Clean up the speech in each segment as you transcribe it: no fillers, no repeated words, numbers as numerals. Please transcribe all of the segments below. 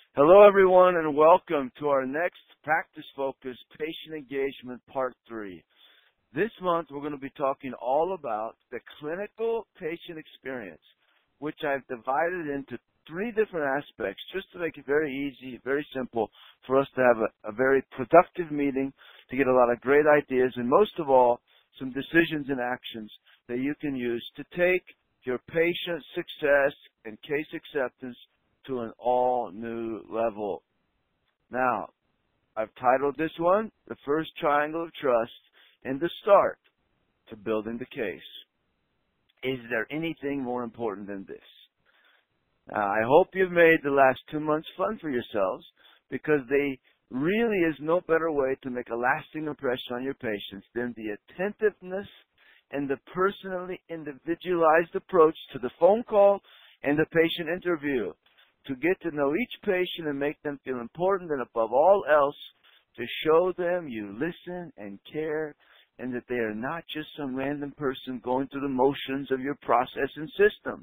Hello, everyone, and welcome to our next Practice Focus Patient Engagement Part 3. This month, we're going to be talking all about the clinical patient experience, which I've divided into three different aspects just to make it very easy, very simple for us to have a very productive meeting, to get a lot of great ideas, and most of all, some decisions and actions that you can use to take your patient success and case acceptance to an all-new level. Now, I've titled this one, The First Triangle of Trust, and the Start to Building the Case. Is there anything more important than this? Now, I hope you've made the last 2 months fun for yourselves, because there really is no better way to make a lasting impression on your patients than the attentiveness and the personally individualized approach to the phone call and the patient interview, to get to know each patient and make them feel important, and above all else, to show them you listen and care, and that they are not just some random person going through the motions of your process and system.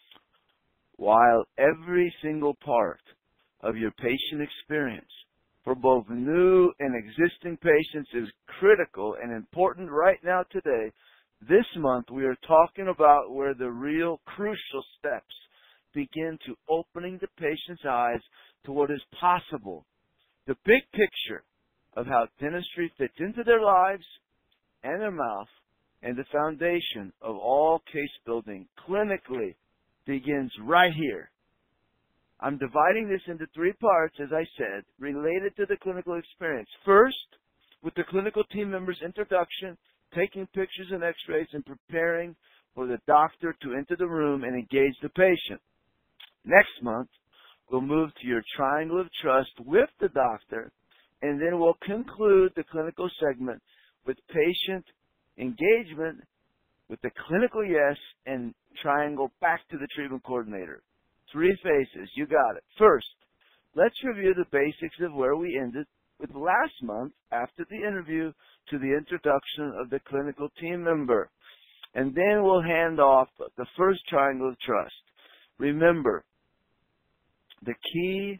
While every single part of your patient experience for both new and existing patients is critical and important right now today, this month we are talking about where the real crucial steps begin to opening the patient's eyes to what is possible, the big picture of how dentistry fits into their lives and their mouth, and the foundation of all case building clinically begins right here. I'm dividing this into three parts, as I said, related to the clinical experience. First, with the clinical team member's introduction, taking pictures and x-rays, and preparing for the doctor to enter the room and engage the patient. Next month, we'll move to your triangle of trust with the doctor, and then we'll conclude the clinical segment with patient engagement with the clinical yes and triangle back to the treatment coordinator. Three phases. You got it. First, let's review the basics of where we ended with last month after the interview to the introduction of the clinical team member. And then we'll hand off the first triangle of trust. Remember, the key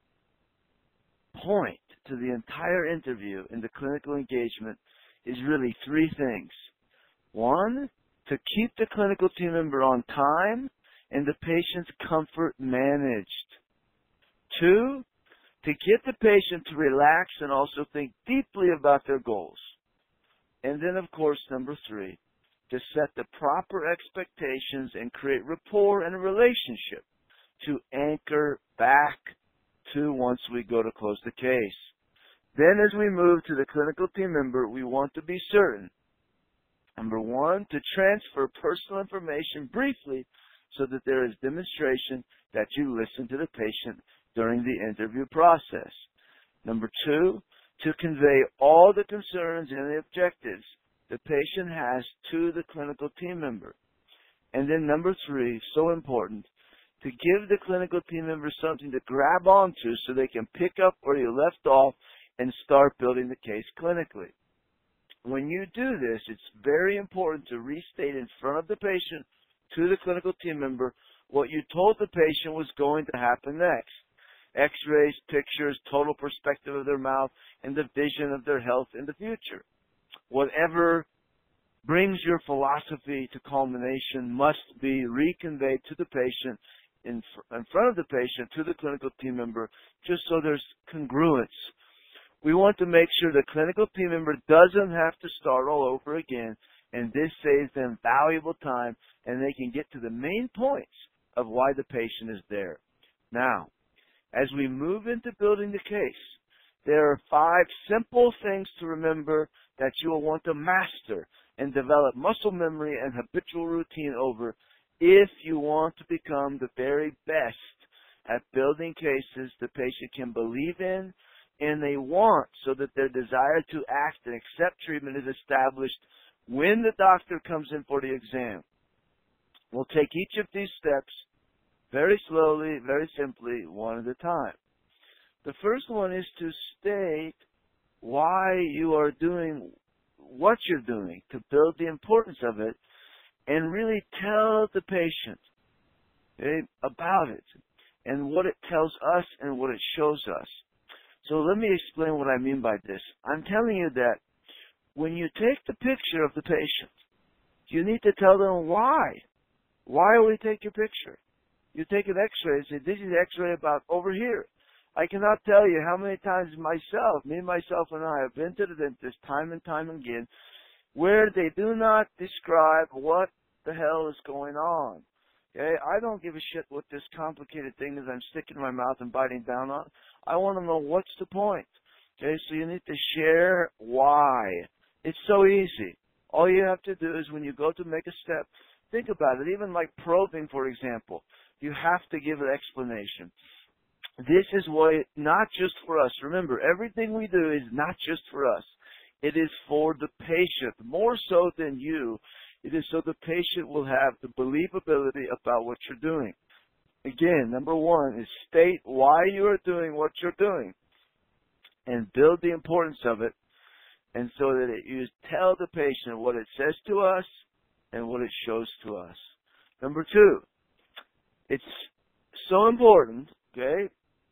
point to the entire interview in the clinical engagement is really three things. One, to keep the clinical team member on time and the patient's comfort managed. Two, to get the patient to relax and also think deeply about their goals. And then, of course, number three, to set the proper expectations and create rapport and a relationship to anchor back to once we go to close the case. Then as we move to the clinical team member, we want to be certain, number one, to transfer personal information briefly so that there is demonstration that you listen to the patient during the interview process. Number two, to convey all the concerns and the objectives the patient has to the clinical team member. And then number three, so important, to give the clinical team member something to grab onto so they can pick up where you left off and start building the case clinically. When you do this, it's very important to restate in front of the patient to the clinical team member what you told the patient was going to happen next. X-rays, pictures, total perspective of their mouth, and the vision of their health in the future. Whatever brings your philosophy to culmination must be reconveyed to the patient in front of the patient to the clinical team member, just so there's congruence. We want to make sure the clinical team member doesn't have to start all over again, and this saves them valuable time, and they can get to the main points of why the patient is there. Now, as we move into building the case, there are 5 simple things to remember that you will want to master and develop muscle memory and habitual routine over if you want to become the very best at building cases the patient can believe in and they want, so that their desire to act and accept treatment is established when the doctor comes in for the exam. We'll take each of these steps very slowly, very simply, one at a time. The first one is to state why you are doing what you're doing, to build the importance of it, and really tell the patient about it. and what it tells us and what it shows us. So let me explain what I mean by this. I'm telling you that when you take the picture of the patient, you need to tell them why. Why will we take your picture? You take an x-ray and say, this is x-ray about over here. I cannot tell you how many times myself and I have been to the dentist time and time again where they do not describe what the hell is going on. Okay? I don't give a shit what this complicated thing is I'm sticking in my mouth and biting down on. I want to know what's the point. Okay? So you need to share why. It's so easy. All you have to do is when you go to make a step, think about it. Even like probing, for example, you have to give an explanation. This is why, not just for us. Remember, everything we do is not just for us. It is for the patient, more so than you. It is so the patient will have the believability about what you're doing. Again, number one is state why you are doing what you're doing and build the importance of it, and so that you tell the patient what it says to us and what it shows to us. Number two, it's so important, okay,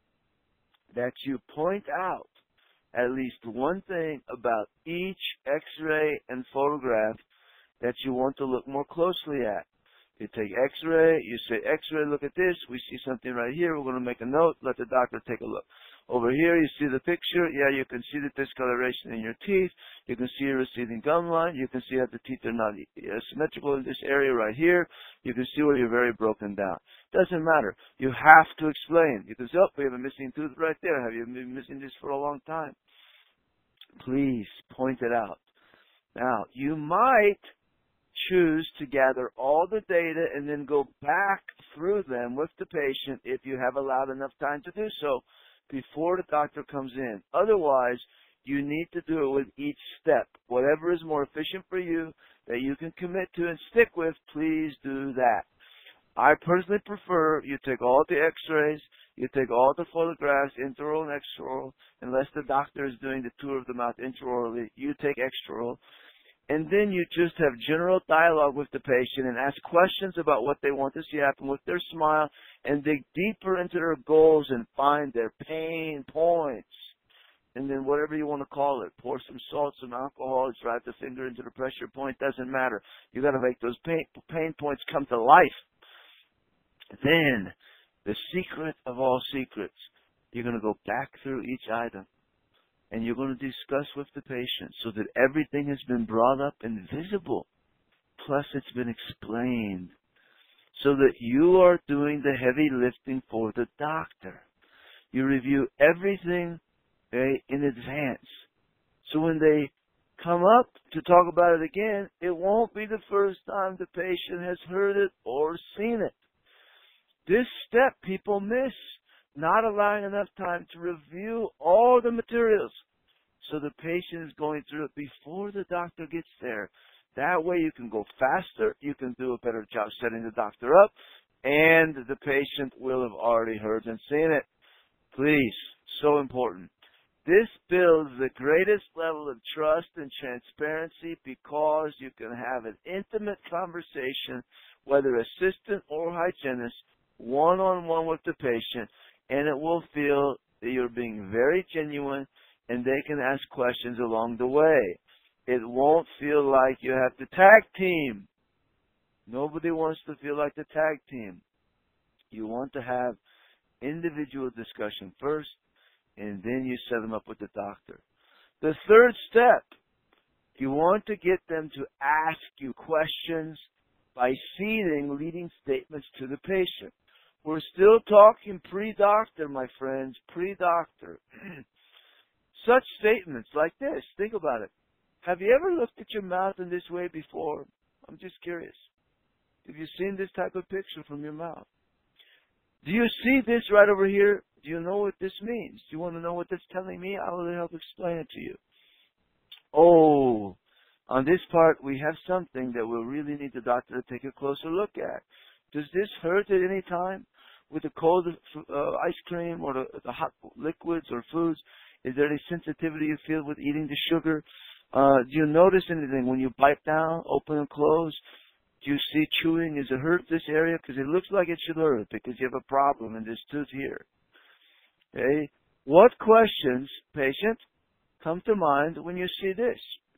that you point out at least one thing about each x-ray and photograph that you want to look more closely at. You take x-ray, you say, x-ray, look at this, we see something right here, we're going to make a note, let the doctor take a look. Over here, you see the picture, yeah, you can see the discoloration in your teeth, you can see a receding gum line, you can see that the teeth are not symmetrical in this area right here, you can see where you're very broken down. Doesn't matter. You have to explain. You can say, oh, we have a missing tooth right there. Have you been missing this for a long time? Please point it out. Now, you might choose to gather all the data and then go back through them with the patient if you have allowed enough time to do so before the doctor comes in. Otherwise, you need to do it with each step. Whatever is more efficient for you that you can commit to and stick with, please do that. I personally prefer you take all the x-rays, you take all the photographs, intraoral and extraoral, unless the doctor is doing the tour of the mouth intraorally, you take extraoral. And then you just have general dialogue with the patient and ask questions about what they want to see happen with their smile and dig deeper into their goals and find their pain points. And then whatever you want to call it, pour some salt, some alcohol, drive the finger into the pressure point, doesn't matter. You got to make those pain points come to life. Then, the secret of all secrets, you're going to go back through each item and you're going to discuss with the patient so that everything has been brought up and visible. Plus, it's been explained so that you are doing the heavy lifting for the doctor. You review everything in advance. So when they come up to talk about it again, it won't be the first time the patient has heard it or seen it. This step people miss, not allowing enough time to review all the materials. So the patient is going through it before the doctor gets there. That way you can go faster, you can do a better job setting the doctor up, and the patient will have already heard and seen it. Please, so important. This builds the greatest level of trust and transparency because you can have an intimate conversation, whether assistant or hygienist, one-on-one with the patient, and it will feel that you're being very genuine and they can ask questions along the way. It won't feel like you have to tag team. Nobody wants to feel like the tag team. You want to have individual discussion first, and then you set them up with the doctor. The third step, you want to get them to ask you questions by seeding leading statements to the patient. We're still talking pre-doctor, my friends, pre-doctor. Such statements like this, think about it. Have you ever looked at your mouth in this way before? I'm just curious. Have you seen this type of picture from your mouth? Do you see this right over here? Do you know what this means? Do you want to know what that's telling me? I will help explain it to you. Oh, on this part, we have something that we'll really need the doctor to take a closer look at. Does this hurt at any time with the cold ice cream or the hot liquids or foods? Is there any sensitivity you feel with eating the sugar? Do you notice anything when you bite down, open and close? Do you see chewing? Does it hurt this area? Because it looks like it should hurt because you have a problem in this tooth here. Okay? What questions, patient, come to mind when you see this?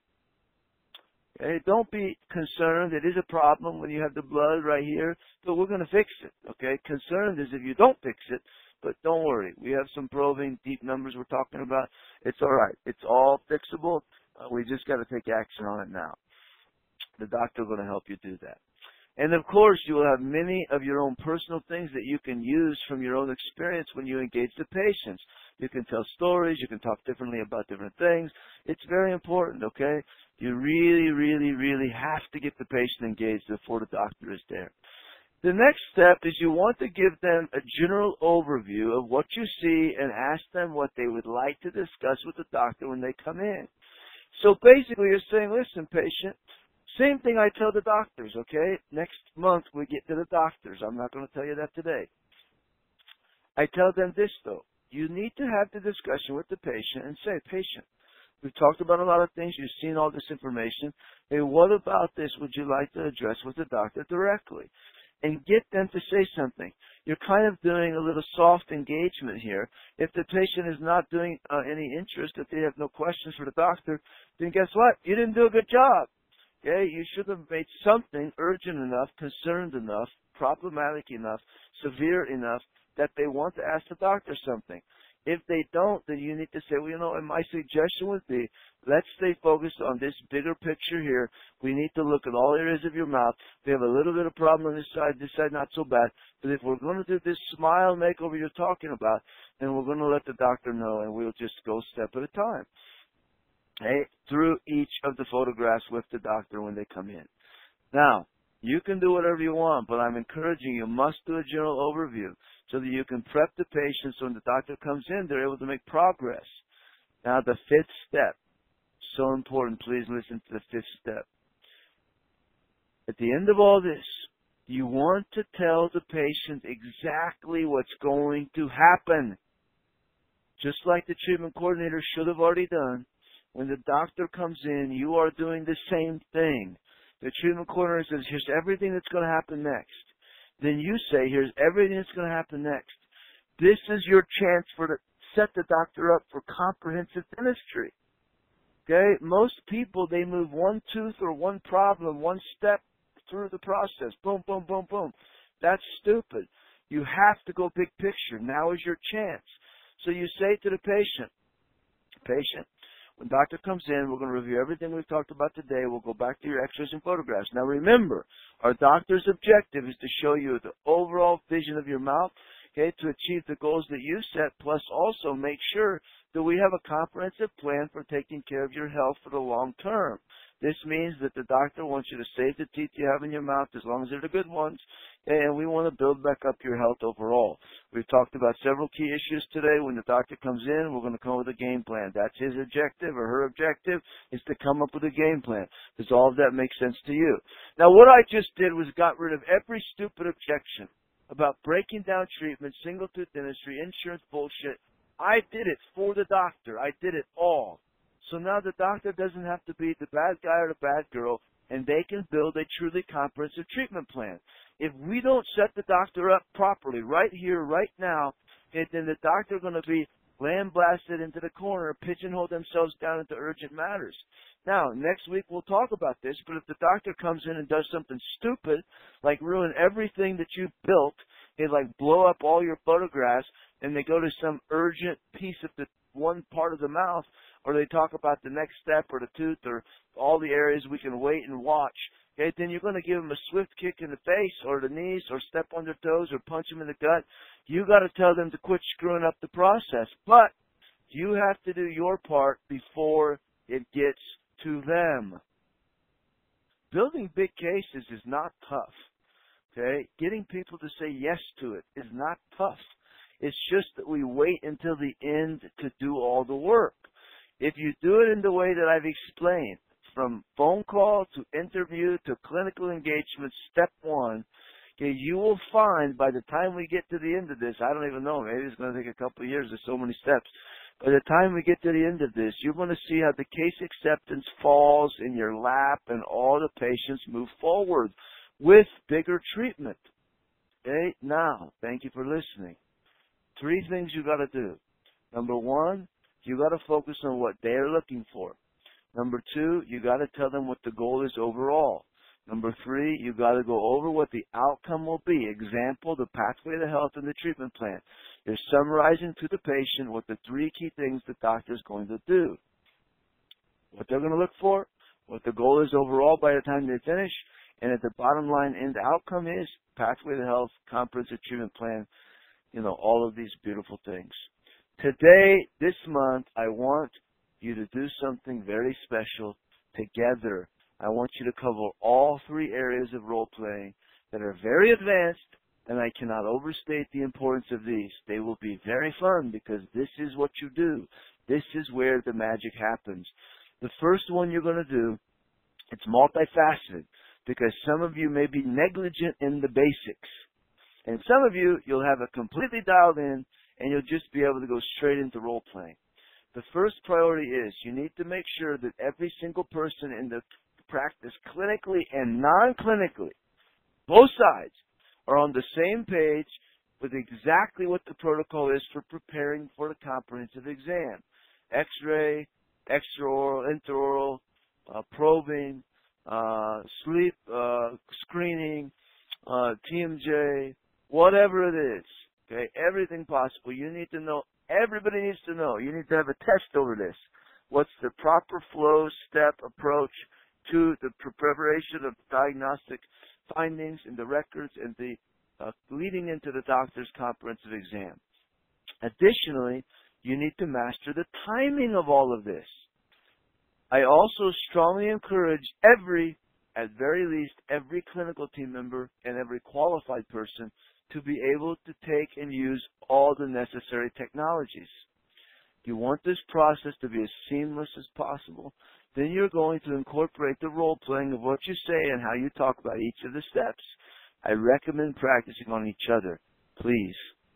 Okay? Don't be concerned. It is a problem when you have the blood right here, but we're going to fix it. Okay? Concerned is if you don't fix it, but don't worry. We have some probing, deep numbers we're talking about. It's all right. It's all fixable. We just got to take action on it now. The doctor is going to help you do that. And of course, you will have many of your own personal things that you can use from your own experience when you engage the patients. You can tell stories. You can talk differently about different things. It's very important, okay? You really, really, really have to get the patient engaged before the doctor is there. The next step is you want to give them a general overview of what you see and ask them what they would like to discuss with the doctor when they come in. So basically, you're saying, listen, patient, same thing I tell the doctors, okay? Next month we get to the doctors. I'm not going to tell you that today. I tell them this, though. You need to have the discussion with the patient and say, patient, we've talked about a lot of things. You've seen all this information. Hey, what about this would you like to address with the doctor directly? And get them to say something. You're kind of doing a little soft engagement here. If the patient is not doing any interest, if they have no questions for the doctor, then guess what? You didn't do a good job. Okay, you should have made something urgent enough, concerned enough, problematic enough, severe enough that they want to ask the doctor something. If they don't, then you need to say, well, you know, and my suggestion would be, let's stay focused on this bigger picture here. We need to look at all areas of your mouth. We have a little bit of problem on this side not so bad. But if we're going to do this smile makeover you're talking about, then we're going to let the doctor know, and we'll just go step at a time. Okay? Through each of the photographs with the doctor when they come in. Now, you can do whatever you want, but I'm encouraging you must do a general overview so that you can prep the patient so when the doctor comes in, they're able to make progress. Now, the fifth step, so important. Please listen to the fifth step. At the end of all this, you want to tell the patient exactly what's going to happen. Just like the treatment coordinator should have already done, when the doctor comes in, you are doing the same thing. The treatment coordinator says, here's everything that's going to happen next. Then you say, here's everything that's going to happen next. This is your chance to set the doctor up for comprehensive dentistry. Okay? Most people, they move one tooth or one problem, one step through the process. Boom, boom, boom, boom. That's stupid. You have to go big picture. Now is your chance. So you say to the patient, when doctor comes in, we're going to review everything we've talked about today. We'll go back to your x-rays and photographs. Now remember, our doctor's objective is to show you the overall vision of your mouth, okay, to achieve the goals that you set, plus also make sure that we have a comprehensive plan for taking care of your health for the long term. This means that the doctor wants you to save the teeth you have in your mouth as long as they're the good ones, and we want to build back up your health overall. We've talked about several key issues today. When the doctor comes in, we're going to come up with a game plan. That's his objective or her objective, is to come up with a game plan. Does all of that make sense to you? Now, what I just did was got rid of every stupid objection about breaking down treatment, single-tooth dentistry, insurance bullshit. I did it for the doctor. I did it all. So now the doctor doesn't have to be the bad guy or the bad girl, and they can build a truly comprehensive treatment plan. If we don't set the doctor up properly right here, right now, then the doctor is going to be lambasted into the corner, pigeonhole themselves down into urgent matters. Now, next week we'll talk about this, but if the doctor comes in and does something stupid, like ruin everything that you built, they like blow up all your photographs, and they go to some urgent piece of the one part of the mouth, or they talk about the next step or the tooth or all the areas we can wait and watch, okay, then you're going to give them a swift kick in the face or the knees or step on their toes or punch them in the gut. You got to tell them to quit screwing up the process. But you have to do your part before it gets to them. Building big cases is not tough, okay? Getting people to say yes to it is not tough. It's just that we wait until the end to do all the work. If you do it in the way that I've explained, from phone call to interview to clinical engagement, step one, okay, you will find by the time we get to the end of this, I don't even know, maybe it's going to take a couple of years, there's so many steps. By the time we get to the end of this, you're going to see how the case acceptance falls in your lap and all the patients move forward. with bigger treatment. Okay? Now, thank you for listening. 3 things you got to do. Number 1, you got to focus on what they're looking for. Number 2, you got to tell them what the goal is overall. Number 3, you got to go over what the outcome will be. Example, the pathway to health and the treatment plan. You're summarizing to the patient what the 3 key things the doctor is going to do. What they're going to look for, what the goal is overall by the time they finish, and at the bottom line end outcome is pathway to health, comprehensive treatment plan, all of these beautiful things. Today, this month, I want you to do something very special together. I want you to cover all 3 areas of role playing that are very advanced, and I cannot overstate the importance of these. They will be very fun because this is what you do. This is where the magic happens. The first one you're going to do, it's multifaceted because some of you may be negligent in the basics. And some of you, you'll have it completely dialed in and you'll just be able to go straight into role playing. The first priority is you need to make sure that every single person in the practice, clinically and non-clinically, both sides, are on the same page with exactly what the protocol is for preparing for the comprehensive exam. X-ray, extraoral, intraoral, probing, sleep screening, TMJ, whatever it is. Okay, everything possible. You need to know. Everybody needs to know. You need to have a test over this. What's the proper flow, step, approach to the preparation of diagnostic findings in the records and the leading into the doctor's comprehensive exam. Additionally, you need to master the timing of all of this. I also strongly encourage at very least, every clinical team member and every qualified person to be able to take and use all the necessary technologies. You want this process to be as seamless as possible, then you're going to incorporate the role-playing of what you say and how you talk about each of the steps. I recommend practicing on each other, please.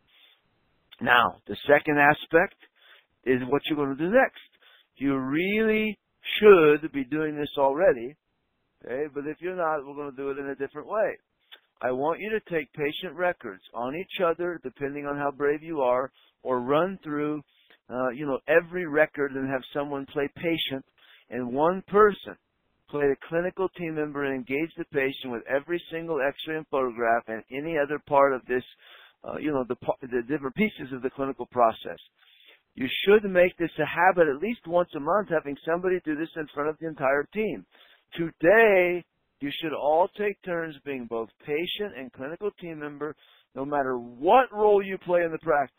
Now, the second aspect is what you're going to do next. You really should be doing this already, okay? But if you're not, we're going to do it in a different way. I want you to take patient records on each other, depending on how brave you are, or run through, every record and have someone play patient, and one person play the clinical team member and engage the patient with every single X-ray and photograph and any other part of this, the different pieces of the clinical process. You should make this a habit at least once a month, having somebody do this in front of the entire team. Today, you should all take turns being both patient and clinical team member, no matter what role you play in the practice,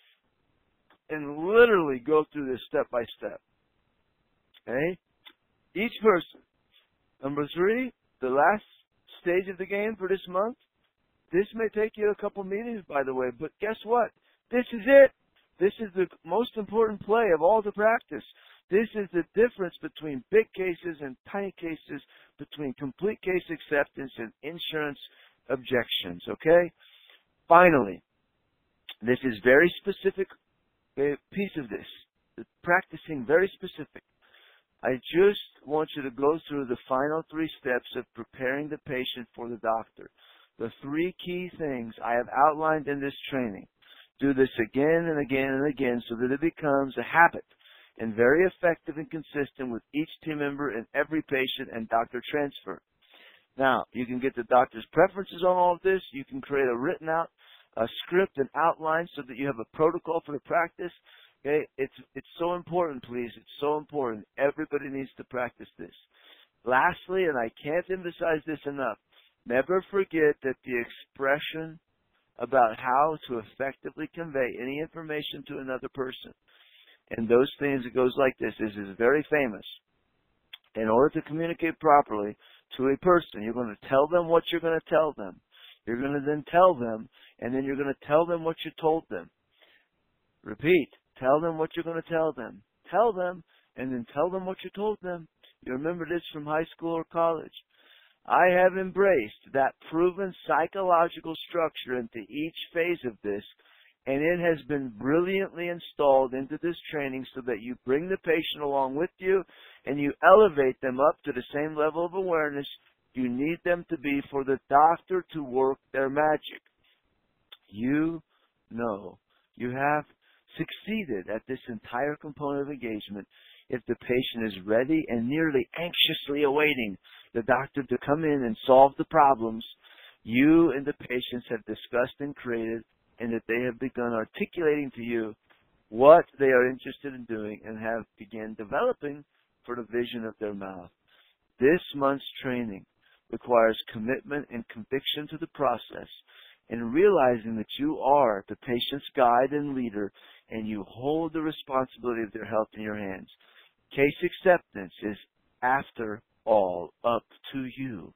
and literally go through this step by step. Okay? Each person. Number 3, the last stage of the game for this month. This may take you a couple meetings, by the way, but guess what? This is it. This is the most important play of all the practice. This is the difference between big cases and tiny cases, between complete case acceptance and insurance objections, okay? Finally, this is very specific piece of this. The practicing very specific. I just want you to go through the final 3 steps of preparing the patient for the doctor. The 3 key things I have outlined in this training. Do this again and again and again so that it becomes a habit and very effective and consistent with each team member and every patient and doctor transfer. Now, you can get the doctor's preferences on all of this. You can create a script and outline so that you have a protocol for the practice. Okay, it's so important, please. It's so important. Everybody needs to practice this. Lastly, and I can't emphasize this enough, never forget that the expression about how to effectively convey any information to another person, and those things, it goes like this, is very famous. In order to communicate properly to a person, you're going to tell them what you're going to tell them. You're going to then tell them, and then you're going to tell them what you told them. Repeat. Tell them what you're going to tell them. Tell them, and then tell them what you told them. You remember this from high school or college. I have embraced that proven psychological structure into each phase of this, and it has been brilliantly installed into this training so that you bring the patient along with you and you elevate them up to the same level of awareness You need them to be for the doctor to work their magic. You know you have succeeded at this entire component of engagement if the patient is ready and nearly anxiously awaiting the doctor to come in and solve the problems you and the patients have discussed and created, and that they have begun articulating to you what they are interested in doing and have begun developing for the vision of their mouth. This month's training requires commitment and conviction to the process, and realizing that you are the patient's guide and leader, and you hold the responsibility of their health in your hands. Case acceptance is, after all, up to you.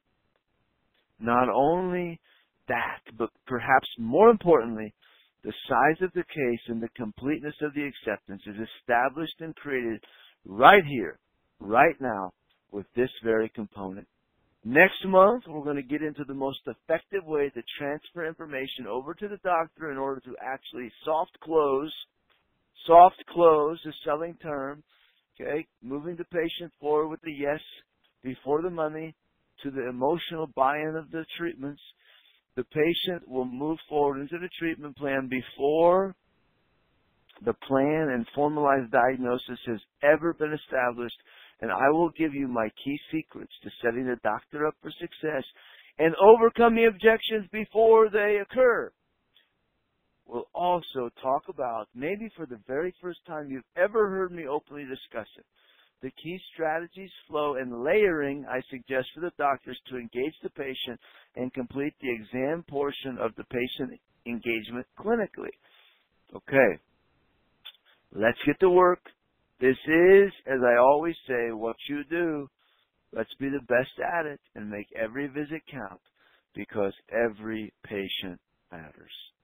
Not only that, but perhaps more importantly, the size of the case and the completeness of the acceptance is established and created right here, right now, with this very component. Next month, we're going to get into the most effective way to transfer information over to the doctor in order to actually soft close. Soft close, a selling term, okay? Moving the patient forward with the yes before the money to the emotional buy-in of the treatments. The patient will move forward into the treatment plan before the plan and formalized diagnosis has ever been established, and I will give you my key secrets to setting the doctor up for success and overcome the objections before they occur. We'll also talk about, maybe for the very first time you've ever heard me openly discuss it, the key strategies, flow, and layering I suggest for the doctors to engage the patient and complete the exam portion of the patient engagement clinically. Okay, let's get to work. This is, as I always say, what you do. Let's be the best at it and make every visit count, because every patient matters.